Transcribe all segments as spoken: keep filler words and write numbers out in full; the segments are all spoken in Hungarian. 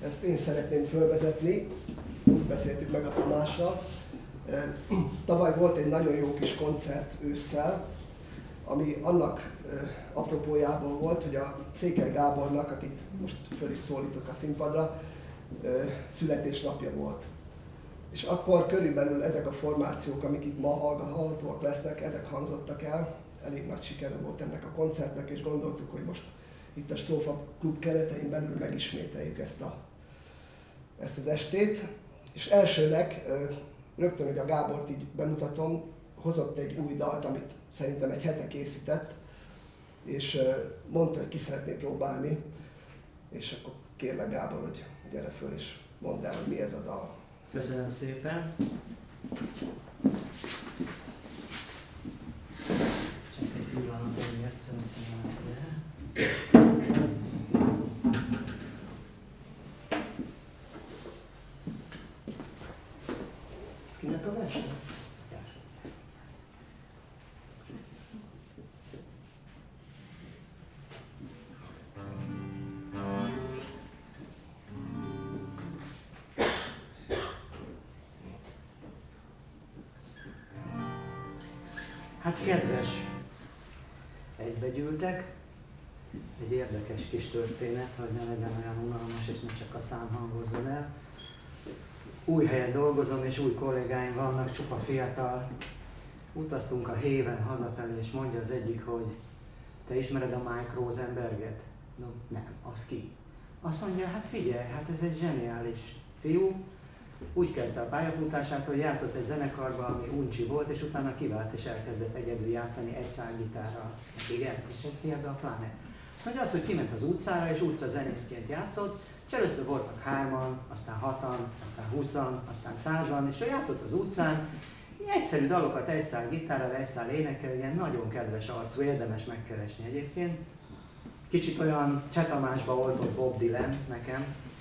ezt én szeretném fölvezetni, úgy beszéltük meg a Tamással. Tavaly volt egy nagyon jó kis koncert ősszel, ami annak apropójából volt, hogy a Székely Gábornak, akit most föl is szólítok a színpadra, születésnapja volt. És akkor körülbelül ezek a formációk, amik itt ma hallhatóak lesznek, ezek hangzottak el. Elég nagy sikere volt ennek a koncertnek, és gondoltuk, hogy most itt a Strófa Klub keretein belül megismételjük ezt, a, ezt az estét. És elsőnek, rögtön, hogy a Gábort így bemutatom, hozott egy új dalt, amit szerintem egy hete készített, és mondta, hogy ki szeretné próbálni, és akkor kérlek Gábor, hogy gyere föl és mondd el, hogy mi ez a dal. Köszönöm szépen! Csak egy pillanat, hogy ezt felhasználom le. Ez kinek a vers lesz? Hát kedves, egybegyűltek, egy érdekes kis történet, hogy ne legyen olyan unalmas és ne csak a szám hangozzon el. Új helyen dolgozom és új kollégáim vannak, csupa fiatal. Utaztunk a héven hazafelé és mondja az egyik, hogy te ismered a Mike Rosenberget? No, nem, az ki? Azt mondja, hát figyelj, hát ez egy zseniális fiú. Úgy kezdte a pályafutását, hogy játszott egy zenekarban, ami uncsi volt, és utána kivált és elkezdett egyedül játszani egy szálgitárral. Igen, és ez fiatal pláne. Azt mondja azt, hogy kiment az utcára, és utcazenészként játszott, és először voltak hárman, aztán hatan, aztán húszan, aztán százan, és ő játszott az utcán, egyszerű dalokat egy szál gitárral, egy szál énekel, ilyen nagyon kedves arcú, érdemes megkeresni egyébként. Kicsit olyan Cseh Tamásba oltott Bob Dylan nekem,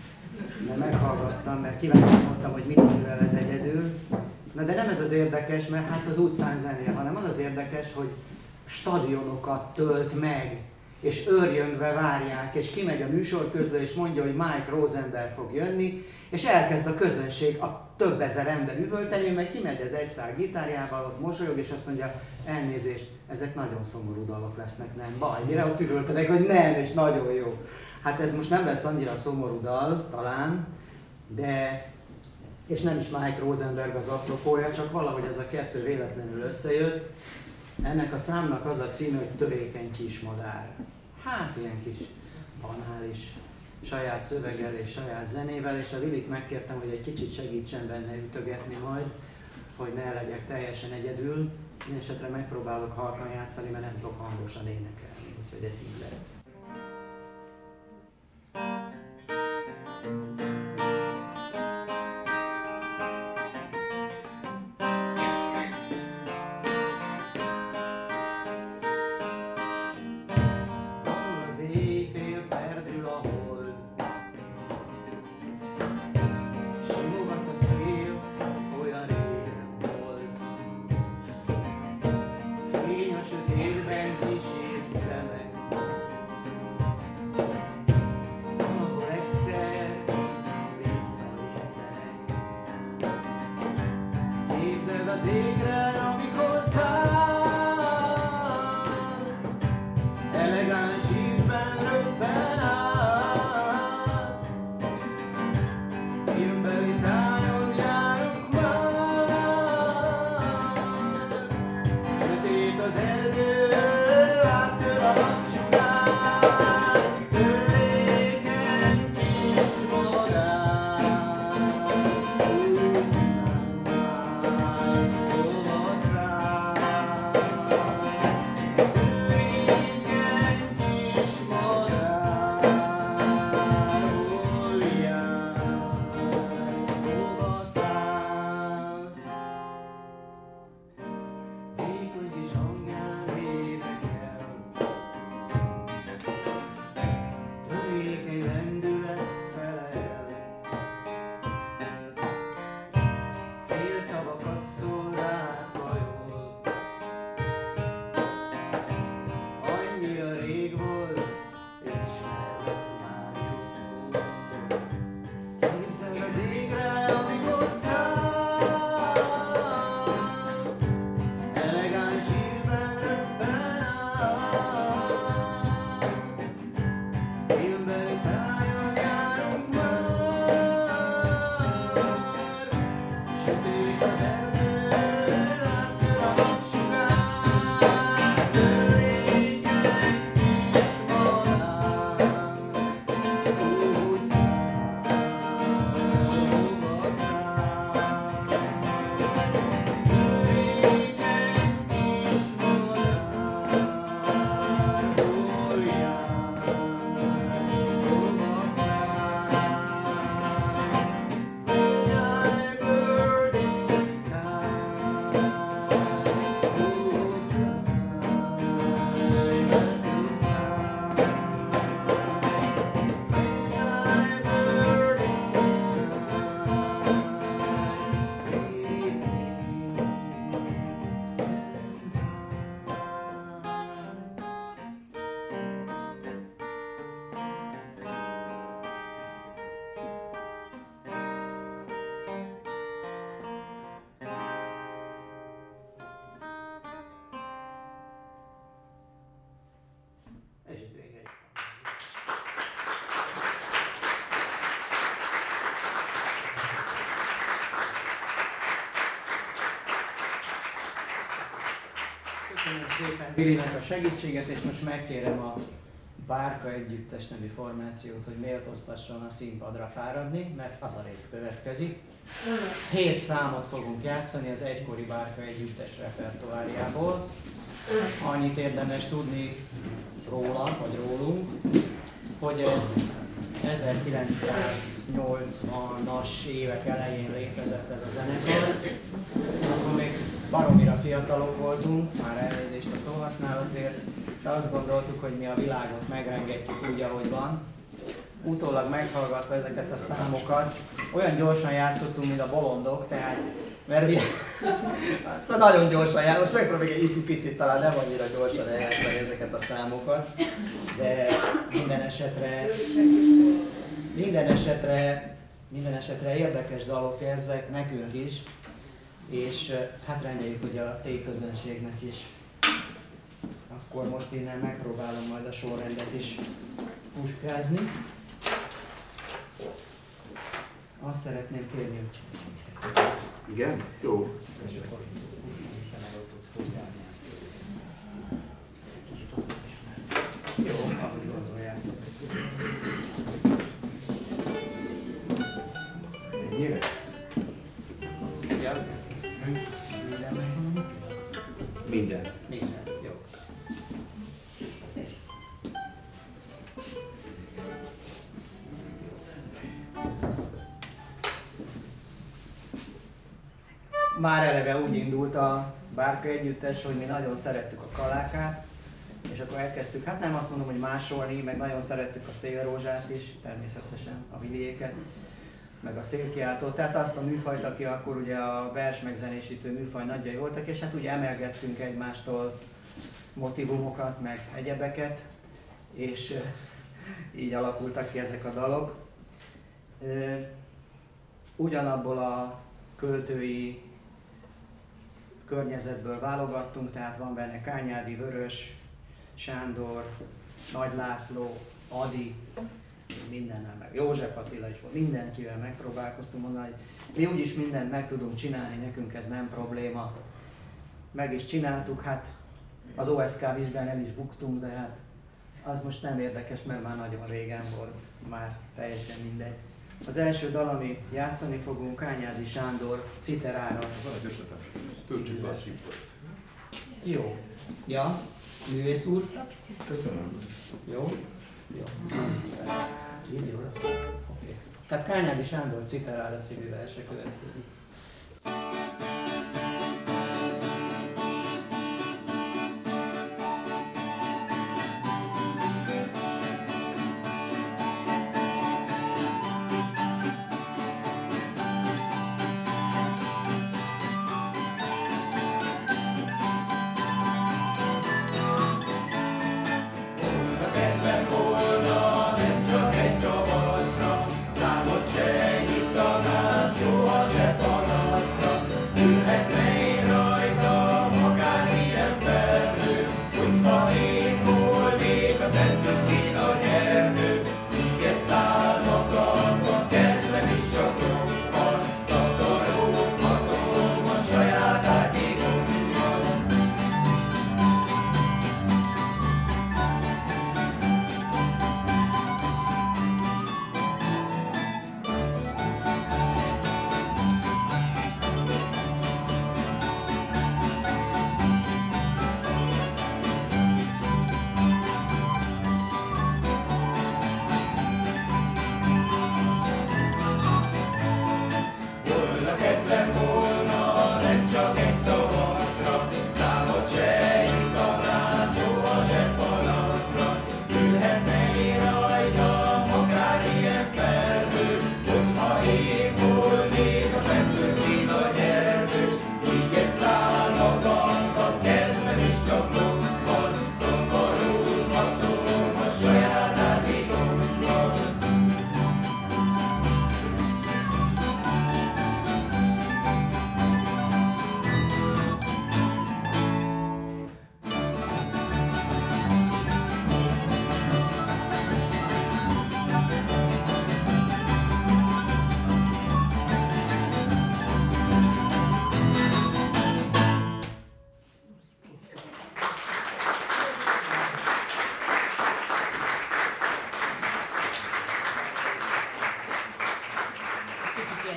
de meghallgattam, mert kíváncsi voltam, hogy mit művel ez egyedül. Na de nem ez az érdekes, mert hát az utcán zenél, hanem az az érdekes, hogy stadionokat tölt meg, és őrjöngve várják, és kimegy a műsorközlő, és mondja, hogy Mike Rosenberg fog jönni, és elkezd a közönség, a több ezer ember üvölteni, mert kimegy az egy szál gitárjával, ott mosolyog, és azt mondja, elnézést, ezek nagyon szomorú dalok lesznek, nem baj. Mire ott üvöltenek, hogy nem, és nagyon jó. Hát ez most nem lesz annyira szomorú dal, talán, de, és nem is Mike Rosenberg az apropója, csak valahogy ez a kettő véletlenül összejött. Ennek a számnak az a címe, hogy Törékeny kismadár. Hát ilyen kis banális, saját szöveggel és saját zenével, és a Vilit megkértem, hogy egy kicsit segítsen benne ütögetni majd, hogy ne legyek teljesen egyedül. Én esetre megpróbálok halkan játszani, mert nem tudok hangosan énekelni, úgyhogy ez így lesz. Oh, szépen Vilinek a segítséget, és most megkérem a Bárka Együttes nevű formációt, hogy méltóztasson a színpadra fáradni, mert az a rész következik. Hét számot fogunk játszani az egykori Bárka Együttes repertoáriából. Annyit érdemes tudni róla, vagy rólunk, hogy ez ezerkilencszáznyolcvanas évek elején létezett ez a zenekar. Akkor még baromira fiatalok voltunk, már elnézést a szóhasználatért, de azt gondoltuk, hogy mi a világot megrengetjük úgy, ahogy van. Utólag meghallgatva ezeket a számokat, olyan gyorsan játszottunk, mint a bolondok, tehát, mert mi hát, nagyon gyorsan játszottunk, most megpróbáljuk egy icipicit, talán nem annyira gyorsan eljátszani ezeket a számokat, de minden esetre, minden esetre, minden esetre érdekes dalok ezek nekünk is, és hát reméljük, hogy a té közönségnek is. Akkor most innen megpróbálom majd a sorrendet is puskázni. Azt szeretném kérni, hogy igen? Jó. és akkor te meg ott tudsz foglalni ezt. Kicsit ott is már. Jó, ahogy gondoljátok. Ennyire? Ja. Minden. Minden. Jó. Már eleve úgy indult a Bárka Együttes, hogy mi nagyon szerettük a kalákát, és akkor elkezdtük, hát nem azt mondom, hogy másolni, meg nagyon szerettük a szélrózsát is, természetesen a Viliéket, meg a szélkiáltót, tehát azt a műfajt, aki akkor ugye a vers megzenésítő műfaj nagyjai voltak, és hát ugye emelgettünk egymástól motivumokat, meg egyebeket, és így alakultak ki ezek a dalok. Ugyanabból a költői környezetből válogattunk, tehát van benne Kányádi, Vörös, Sándor, Nagy László, Adi, mindennel meg József Attila is volt, mindenkivel megpróbálkoztunk mondani, hogy mi úgyis mindent meg tudunk csinálni, nekünk ez nem probléma. Meg is csináltuk, hát az o es ká vizsgán el is buktunk, de hát az most nem érdekes, mert már nagyon régen volt, már teljesen mindegy. Az első dal, ami játszani fogunk, Kányádi Sándor, Citerára. Töltsük be a színpad. Jó. Ja, művész úr? Köszönöm. Jó? Jó. Így jó lesz. Oké. Okay. Tehát Kányádi Sándor Citerára című verse következik. Számot se nyittanám, soha se tanám.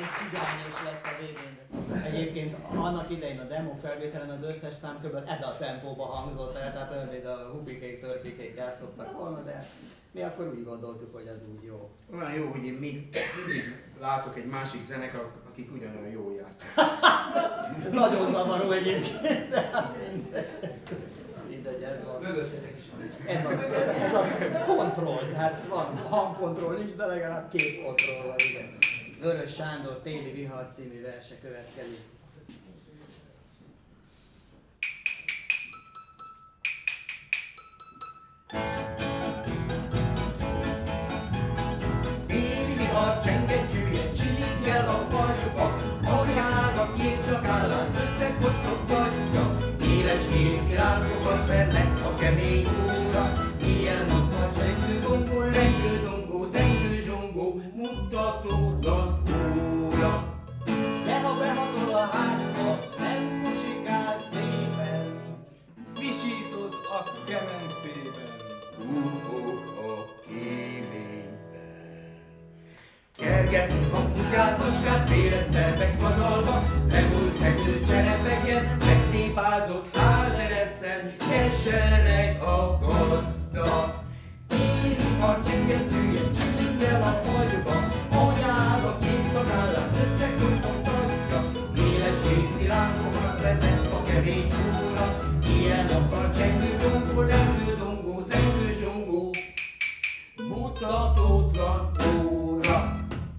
cigányos lett a végén. Egyébként annak idején a demo felvételen az összes szám kb. Ebbe a tempóba hangzott el, tehát olyan, mint a hupikék, törpikék játszottak volna, de mi akkor úgy gondoltuk, hogy ez úgy jó. Olyan jó, hogy én még mindig látok egy másik zenekar, akik ugyanolyan jól játszanak. Ez nagyon zavaró egyébként, de hát mindegy. Mindegy, ez van. Mögöttetek is van egy. Ez az, ez, ez az kontroll, tehát van hangkontroll nincs, de legalább két kontroll van, igen. Vörös Sándor Téli Vihar című verse következik. Téli vihar csengettyűje csilinggel a fagyba, magjának jégszakállat összekocogtatja. Éles kéziránkokat vernek a kemény óra, ilyen akar csengő gongó, rengő dongó, zengő zsongó, mutatótlan óra. De ha behatol a házba, nem muzsikál szépen, Visítoz a kemencében. úgok a kéményben. Kerget a kutyát, macskát, féle szervek pazarva, lemúlt hegő cserepeket, megtépázott házereszen, kesereg a gazda. Téli vihar csengettyűje csilinggel a fagyba, anyába kék szakállát összekocogtatja. Éles jégszilánkokat vennek a kemény óra, ilyen akar csengő dongó, lengő dongó, zengő zsongó, mutatótlan óra.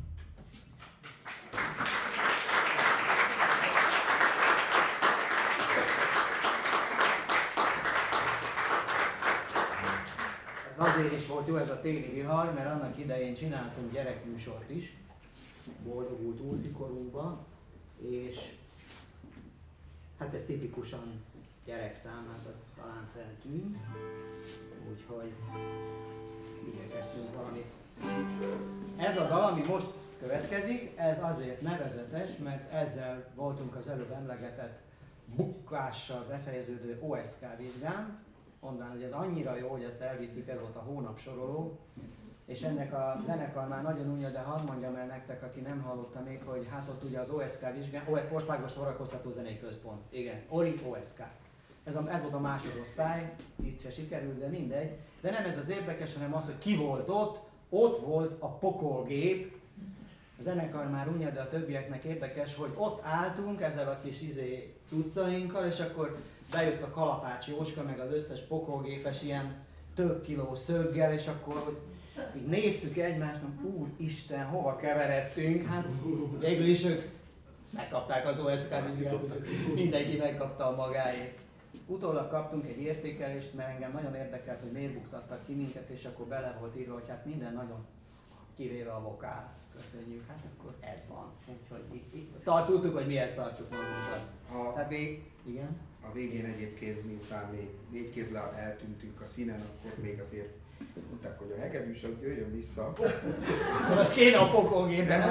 Ez azért is volt jó ez a Téli Vihar, mert annak idején csináltunk gyerekműsort is, boldogult újfikorunkban, és hát ez tipikusan gyerekszám, hát azt talán feltűnt, úgyhogy igyekeztünk valamit. Ez a dal, ami most következik, ez azért nevezetes, mert ezzel voltunk az előbb emlegetett bukkással befejeződő o es ká vizsgán, mondván, hogy ez annyira jó, hogy ezt elviszük, ez volt a hónapsoroló, és ennek a zenekar már nagyon unja, de hadd mondjam el nektek, aki nem hallotta még, hogy hát ott ugye az o es ká vizsgán, Országos Szórakoztató Zenei Központ, igen, o er i o es ká. Ez, a, ez volt a másodosztály, itt se sikerült, de mindegy. De nem ez az érdekes, hanem az, hogy ki volt ott, ott volt a pokolgép. A zenekar már unja, de a többieknek érdekes, hogy ott álltunk ezzel a kis izé cuccainkkal, és akkor bejött a Kalapács Jóska, meg az összes pokolgépes ilyen több kiló szöggel, és akkor hogy így néztük egymást, hogy úristen, hova keveredtünk, hát végül is ők megkapták az o es ká vizsgát, mindenki megkapta a magáét. Utólag kaptunk egy értékelést, mert engem nagyon érdekelt, hogy miért buktattak ki minket, és akkor bele volt írva, hogy hát minden nagyon, kivéve a vokál. Köszönjük, hát akkor ez van. Úgyhogy itt, itt tartottuk, hogy mihez tartsuk magunkat. A, Tehát, igen? a végén egyébként, miután még négy kézláb eltűntünk a színen, akkor még azért mondták, hogy a hegedűs az jöjjön vissza. Az kéne a pokolgépben.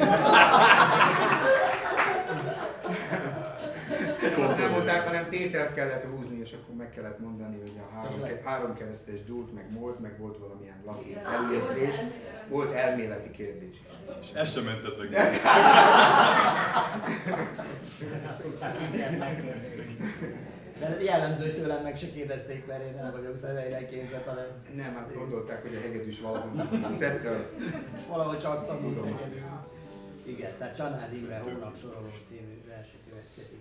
Azt nem mondták, hanem tételt kellett húzni, és akkor meg kellett mondani, hogy a három, három keresztes dúlt, meg múlt, meg volt valamilyen latin eljegyzés, volt elméleti kérdés is. És ezt sem mentetek. De jellemző, hogy tőlem meg se kérdezték, mert én nem vagyok zeneire képzett, hanem Nem, hát gondolták, hogy a hegedűs valahol szedte a... valahogy csak tanult hegedű. Igen, tehát Csanád Imre Hónapsoroló című verse következik.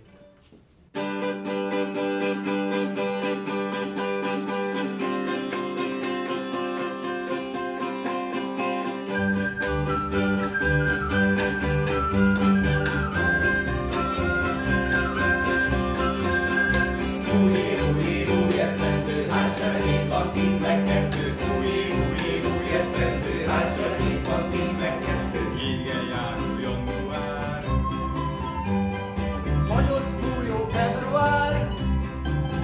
Igen, járó január. Fagyott fújó február,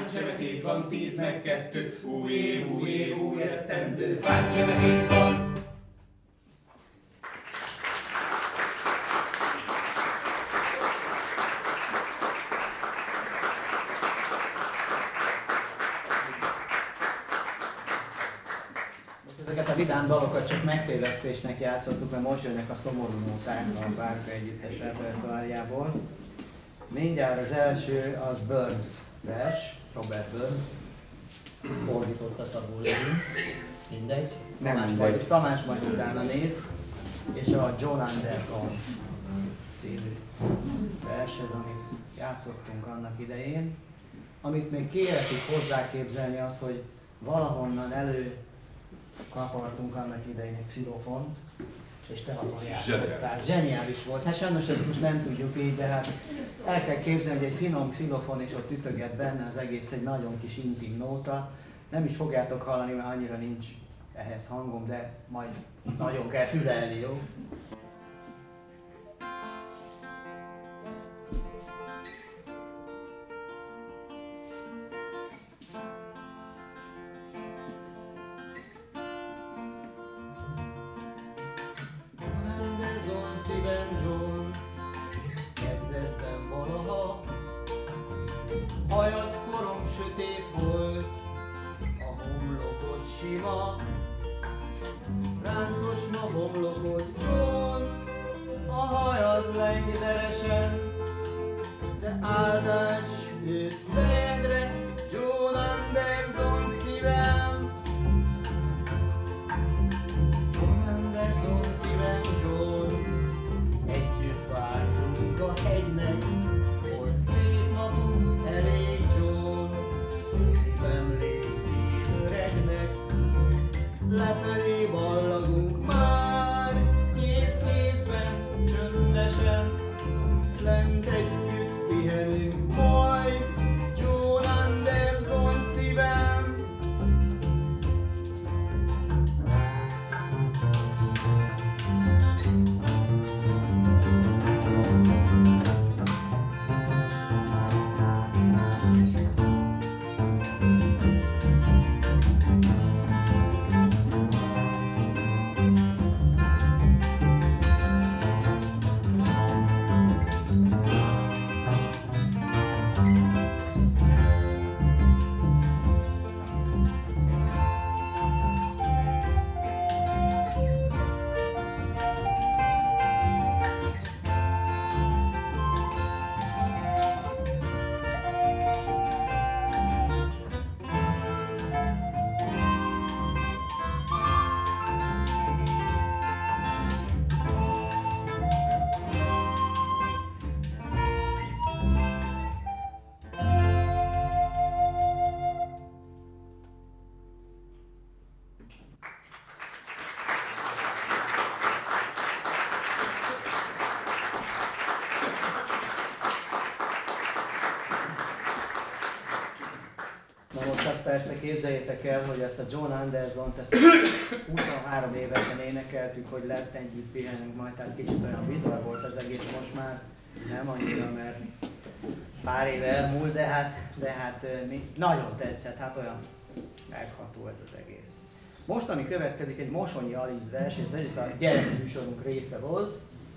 Hány csemeték van, tíz meg kettő, új év, új év, új esztendő. Hány csemeték van? Ezeket a vidám dalokat csak megtévesztésnek játszottuk, mert most jönnek a szomorú nóták a Bárka Együttes repertoárjából. Mindjárt az első az Burns vers, Robert Burns, fordította Szabó Lőrinc, mindegy. Nem Tamás, mindegy. majd, Tamás majd utána néz, és a John Anderson című vershez, amit játszottunk annak idején. Amit még kéretik hozzáképzelni az, hogy valahonnan elő kapartunk annak idején egy xilofont, és te azon játszottál. Zseniális volt. Hát sajnos ezt most nem tudjuk így, de hát el kell képzelni, hogy egy finom xilofon és ott ütöget benne az egész egy nagyon kis intim nóta. Nem is fogjátok hallani, mert annyira nincs ehhez hangom, de majd nagyon kell fülelni, jó? Hajad korom sötét volt, a homlokod sima, ráncos ma homlokod John, a hajad lengyderesen, de áldás ősz fejedre, John Anderson szívem. John Anderson szívem, John, együtt vártunk a hegynek, volt szép napunk, elég John, szép emlékét öregnek, lefelé ballagunk már, kész-készben, csöndesen, s lent együtt pihenünk majd, John Anderson szívem. Persze képzeljétek el, hogy ezt a John Andersont ezt huszonhárom évesen énekeltük, hogy lett együtt pihenünk majd, tehát kicsit olyan bizarr volt az egész, most már nem annyira, mert pár éve elmúlt, de hát, de hát mi, nagyon tetszett, hát olyan megható ez az egész. Most, ami következik, egy Mosonyi Alice vers, és ez a gyerekműsorunk része volt.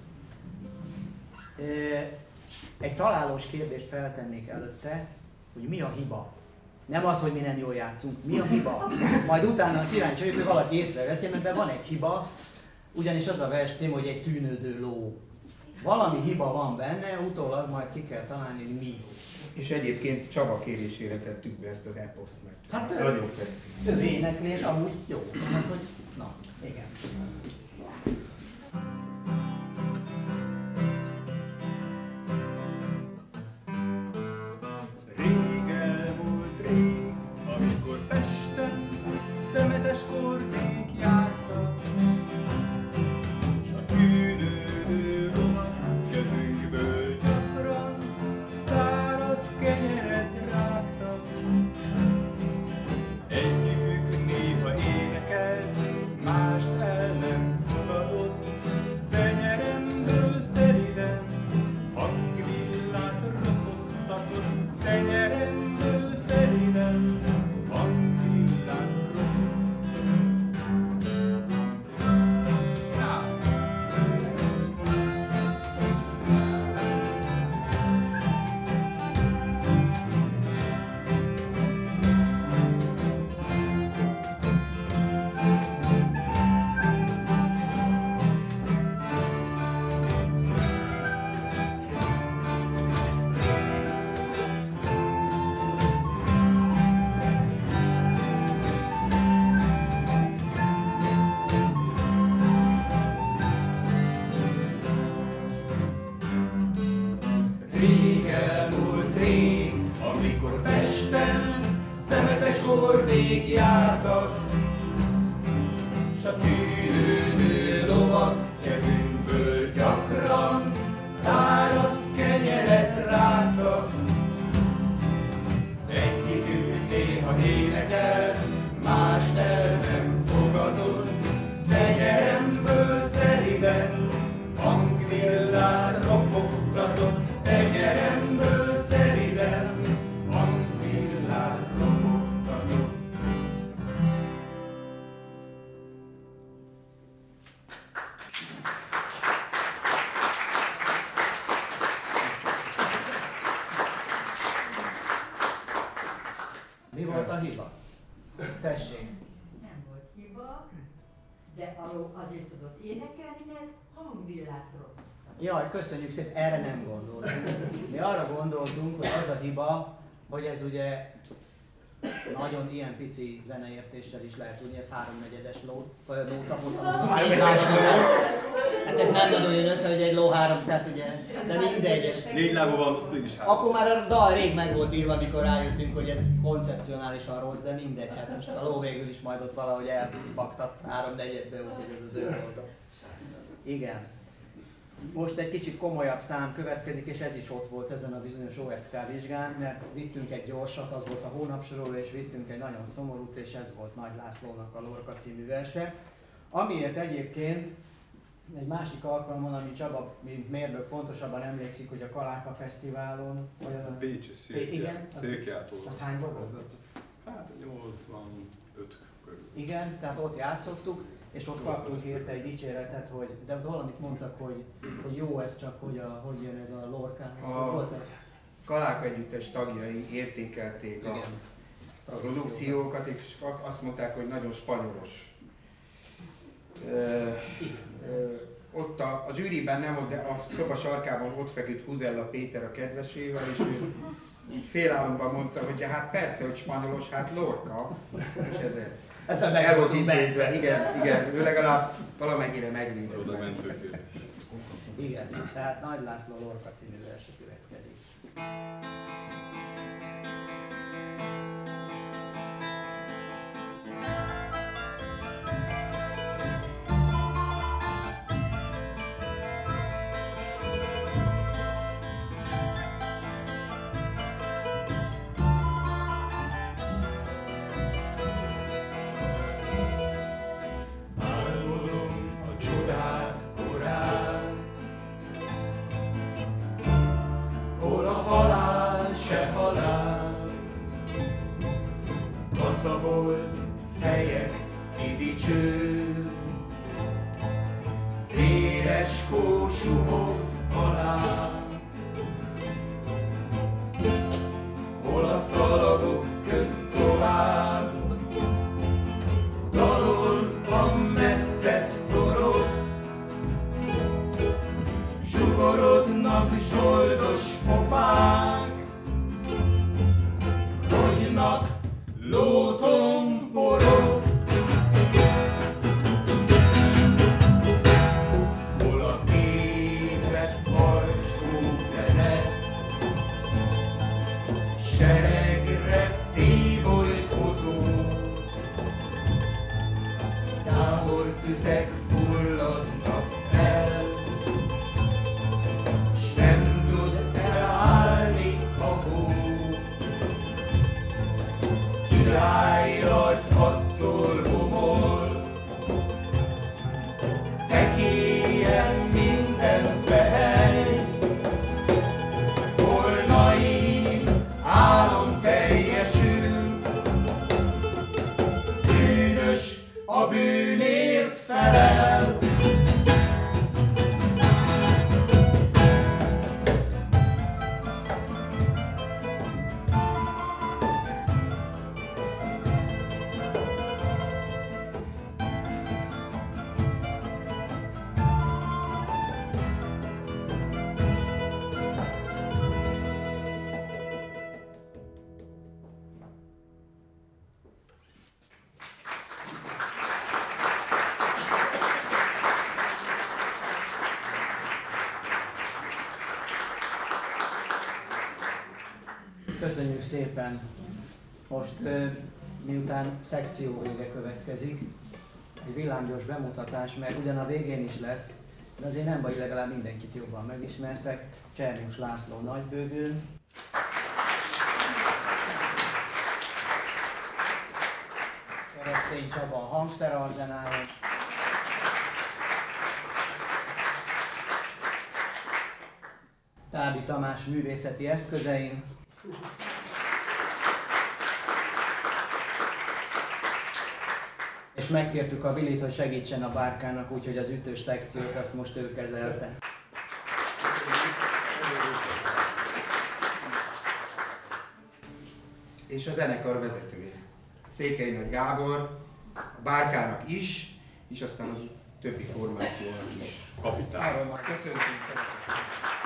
Egy találós kérdést feltennék előtte, hogy mi a hiba? Nem az, hogy mi nem jól játszunk, mi a hiba? Majd utána kíváncsi vagyok, hogy valaki észreveszi, mert ebben van egy hiba, ugyanis az a vers cím, hogy egy tűnődő ló. Valami hiba van benne, utólag majd ki kell találni, hogy mi. És egyébként Csaba kérésére tettük be ezt az eposzt, mert Hát ő, nagyon ő énekli, és amúgy jó. Hát, hogy, na, igen. Amikor Pesten szemetes kordék jártak, s a tűnődő lovat kezünkből gyakran száraz kenyeret rágtak. Egyikük néha énekelt, mást el nem fogadott, mikor végigjártak, s a tűnődő lovak kezünkből gyakran száraz kenyeret rágtak. Egyikük néha énekelt, mást el nem fogadott, tenyeremből szeliden hangvillát ropogtatott, tenyeremből szeliden hangvillát ropogtatott. Mi volt a hiba? Tessék. Nem volt hiba, de arról azért tudott énekelni, mert hangvillát ropogtatott. Jaj, köszönjük szépen, erre nem gondoltunk. Mi arra gondoltunk, hogy az a hiba, hogy ez ugye nagyon ilyen pici zeneértéssel is lehet tudni, ez háromnegyedes ló, nóta volt, hát ez nem nagyon jön össze, hogy egy ló három, tehát ugye, de mindegy. Négy lábú van, azt mégis három. Akkor már a dal rég meg volt írva, amikor rájöttünk, hogy ez koncepcionálisan rossz, de mindegy, hát most a ló végül is majd ott valahogy elbaktat háromnegyedbe, úgyhogy ez az ő dolga. Igen. Most egy kicsit komolyabb szám következik, és ez is ott volt ezen a bizonyos o es ká vizsgán, mert vittünk egy gyorsat, az volt a hónapsoroló, és vittünk egy nagyon szomorút, és ez volt Nagy Lászlónak a Lorca című verse. Amiért egyébként egy másik alkalommal, ami Csaba, mint mérnök pontosabban emlékszik, hogy a Kaláka Fesztiválon, vagy a Pécsi Széklyától. Az hány volt? Hát nyolcvanöt körül. Igen, tehát ott játszottuk, és ott kaptunk érte egy dicséretet, hogy, de ott valamit mondtak, hogy, hogy jó ez, csak hogy, a, hogy jön ez a Lorcán. A Kaláka együttes tagjai értékelték a, a produkciókat, és azt mondták, hogy nagyon spanyolos. Ö, ö, ott a, a zsűriben nem, de a szoba sarkában ott feküdt Huzella Péter a kedvesével, és ő így félálomban mondta, hogy de hát persze, hogy spanyolos, hát Lorca, és ezért. Ezzel meg volt intézve. Igen, igen, ő legalább valamennyire megvédett. Oda mentőként. Igen, tehát Nagy László Lorca című verse következik. Kaszabolt fejek kidicső, véres kósuhok alá, hol a szalagok közt tovább dalol a metszett torok, zsugorodnak zsoldos pofák, rogynak lótomborok. Hol a képes alsó zene, seregre tébolyt hozó, tábortüzek fulladnak el, s nem tud elállni a hó. Királyarc attól homol, fekélyen minden behely, hol naív álom teljesül, bűnös a bűnért felel. Köszönjük szépen! Most miután szekcióvége következik, egy villámgyors bemutatás, mert ugyan a végén is lesz, de azért nem baj, legalább mindenkit jobban megismertek. Csernyus László nagybőgőn. Keresztény Csaba a hangszerarzenálon. Tábi Tamás művészeti eszközein. És megkértük a Vilit, hogy segítsen a bárkának, úgyhogy az ütős szekciót azt most ő kezelte. És a zenekar vezetője, Székely Nagy Gábor, a bárkának is, és aztán a többi formációnak is. Kapitány. Köszönjük szeretettel.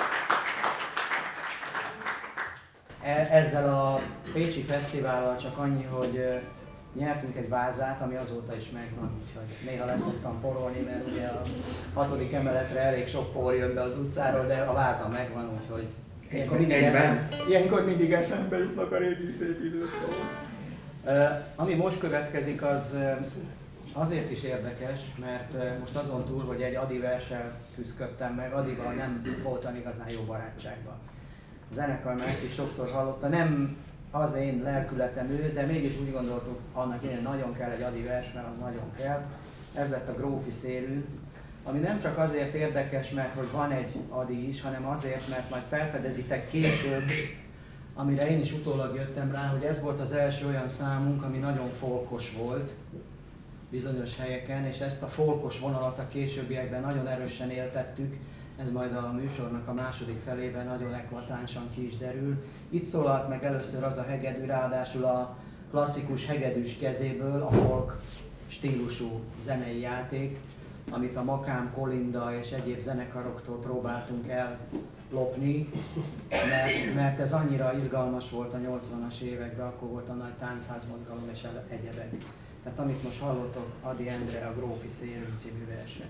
Ezzel a Pécsi Fesztivállal csak annyi, hogy nyertünk egy vázát, ami azóta is megvan, úgyhogy néha leszoktam porolni, mert ugye a hatodik emeletre elég sok por jön be az utcáról, de a váza megvan, úgyhogy ilyenkor mindig, el, ilyenkor mindig eszembe jutnak a régi szép időkről. Uh, ami most következik, az uh, azért is érdekes, mert uh, most azon túl, hogy egy Adi verssel küzdöttem meg, Adival nem voltam igazán jó barátságban. A zenekar már ezt is sokszor hallotta, nem az én lelkületem ő, de mégis úgy gondoltuk, annak ilyen nagyon kell egy Adi vers, mert az nagyon kell. Ez lett a Grófi Szélű, ami nem csak azért érdekes, mert hogy van egy Adi is, hanem azért, mert majd felfedezitek később, amire én is utólag jöttem rá, hogy ez volt az első olyan számunk, ami nagyon folkos volt bizonyos helyeken, és ezt a folkos vonalat a későbbiekben nagyon erősen éltettük. Ez majd a műsornak a második felében nagyon eklatánsan ki is derül. Itt szólalt meg először az a hegedű, ráadásul a klasszikus hegedűs kezéből a folk stílusú zenei játék, amit a Makám, Kolinda és egyéb zenekaroktól próbáltunk ellopni, mert, mert ez annyira izgalmas volt a nyolcvanas években, akkor volt a nagy táncházmozgalom és egyebek. Tehát amit most hallottok, Ady Endre a Grófi Szélű című verse.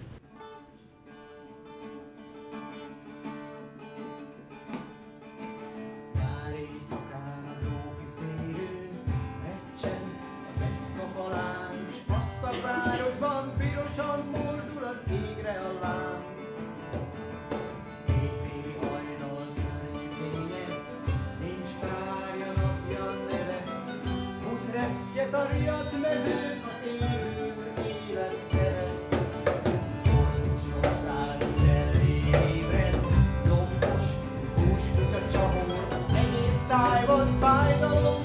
Égre a láng. Éjféli hajnal szörnyű fényez, nincs párja, napja neve. Fut resztje, tarjad mezők, az élő élet neve. Boldogson száll, zselvé ébred, lombos, húskutya csahol, az egész tájban fájdalom.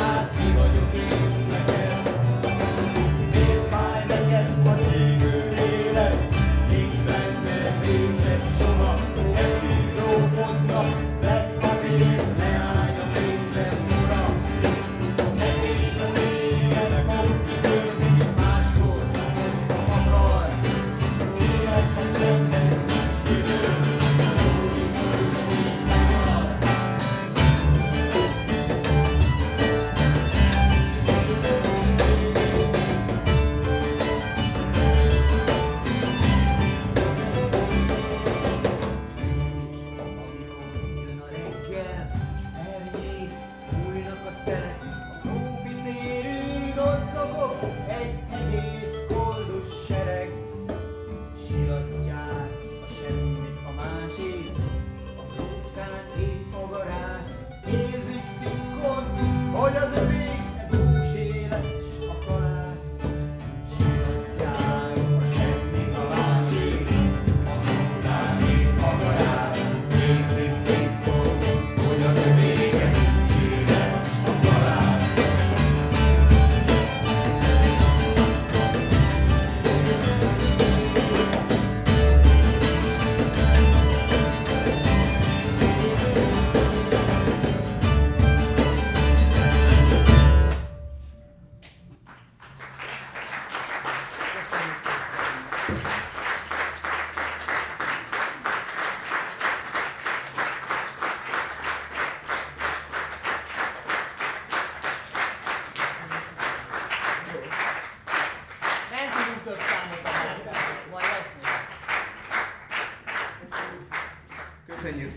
Fáj neked az égő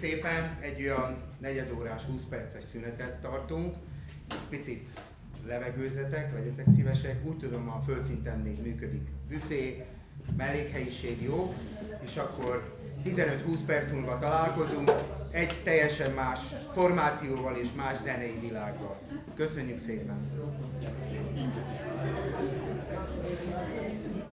szépen, egy olyan negyedórás, húsz perces szünetet tartunk. Picit levegőzzetek, legyetek szívesek. Úgy tudom, a földszinten még működik büfé, mellékhelyiség jó, és akkor tizenöt-húsz perc múlva találkozunk egy teljesen más formációval és más zenei világgal. Köszönjük szépen!